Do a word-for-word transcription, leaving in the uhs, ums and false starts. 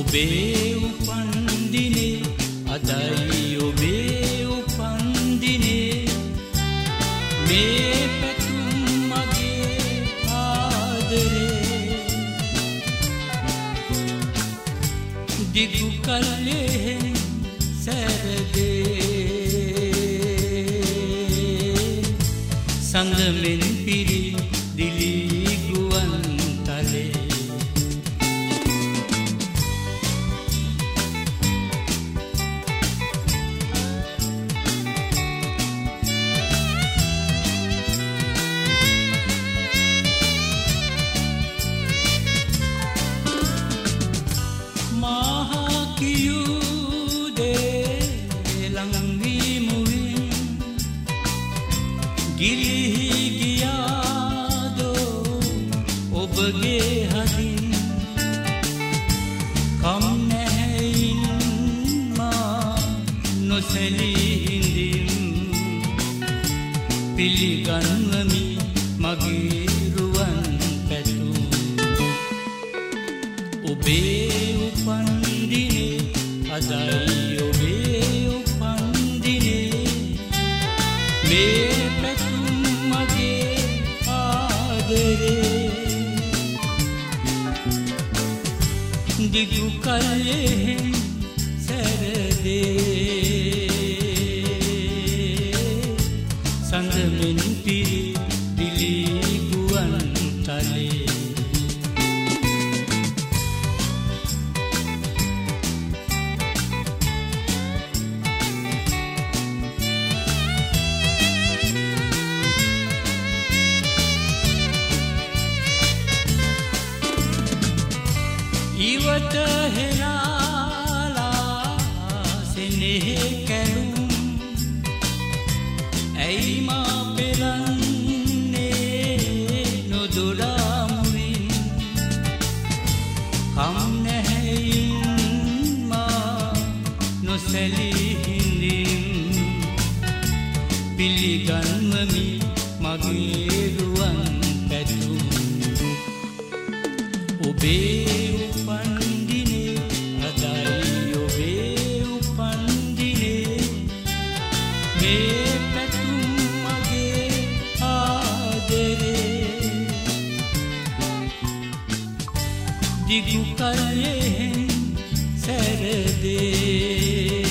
ඔබේ උපන්දිනේ අදයි ඔබේ උපන්දිනේ මේ පැතුම් මගේ ආදරේ දිගු කල්ලේ සැරදේ සඳමෙන් පිරි දිලි ගුවන් තලේ ගිලිහි ගියාදෝ ඔබගේ හදින් කම් නැහැයින් මා නොසැලී හිඳින් පිළිගන්වමි මගේ රුවන් පැතුම් ඔබේ උපන්දිනේ අදයි ඔබේ උපන්දිනේ මේ දිගු කල්ලේ සැරදේ සඳමෙන් පිරි දිලි ගුවන් තලේ ඉවත හෙලාලා සෙනෙහෙ කැලුම් ඇයි මා පෙලන්නේ නොදොඩා මුවින් කම් නැහැයින් මා නොසැලී හිඳින් පිළිගන්වමි මගේ රුවන් පැතුම් ඔබේ මේ පැතුම් මගේ ආදරේ දිගු කල්ලේ සැරදේ